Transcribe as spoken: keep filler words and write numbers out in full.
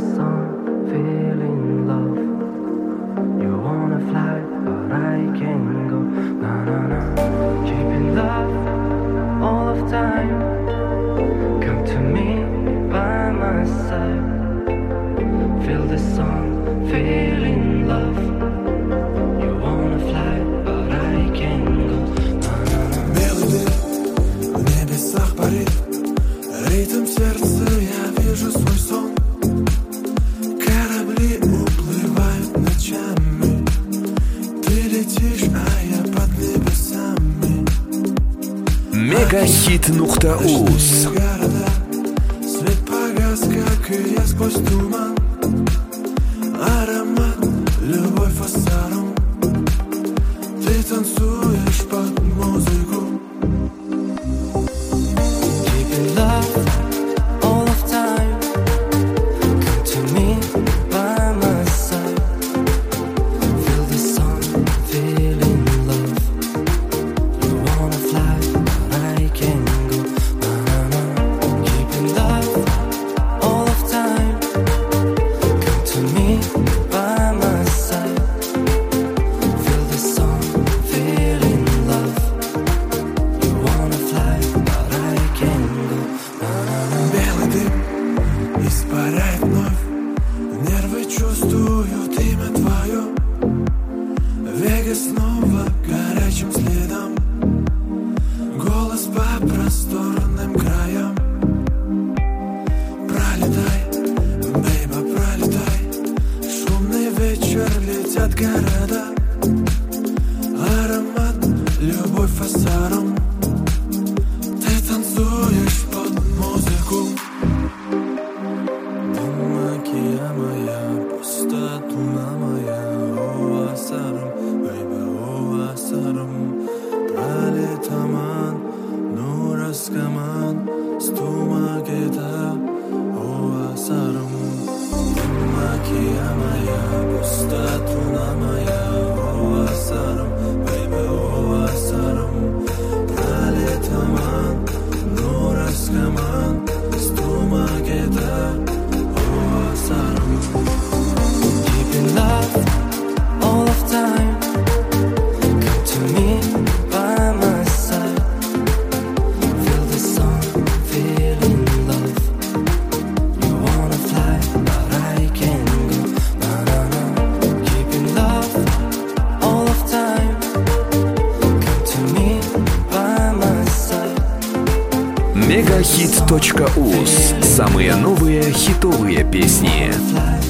sun, feeling love. You wanna fly, but I can't go. Na na na. Keeping love all of time. Come to me by my side. Feel the sun, feeling love. You wanna fly, but I can't go. Na na na. Белый дым в небесах парит. Ритм сердца, я вижу свой сон. Корабли уплывают ночами. Ты летишь, а я под небесами. Мегахит нукта уз. Свет погас, как и я сквозь туман. Аромат, любовь фасадом. Ты танцуешь под музыку. Keeping love all of time. Come to me by my side. Feel the sun, feeling love. You wanna fly, but I can't go. Na na na. Keeping love all of time. Come to me by my side. Feel the sun, feeling love. You wanna fly, but I can't go. Na na na. Белый дым испаряет вновь. Нервы чувствуют имя твое. Вега снова горячим следом. Голос по просторным краям. Пролетай, бейба, пролетай. Шумный вечер, летят города. Аромат, любовь фасадом. Ты танцуешь под музыку. Думакия моя, пустотуна моя. О, асарам, бейба, о, асарам. Пролетаман, нураскаман. Стумакета, о, асарам. Думакия моя, пустотуна моя. О, асарам, бейба, о, асарам. Пролетаман, нураскаман. Стумакета, о, асарам. Keeping love all of time. Come to me by my side. Feel the sun, feeling love. You wanna fly, but I can't go. Na na na. Keeping love all of time. Come to me by my side. Мегахит точка уз. Самые новые хитовые песни. Fly.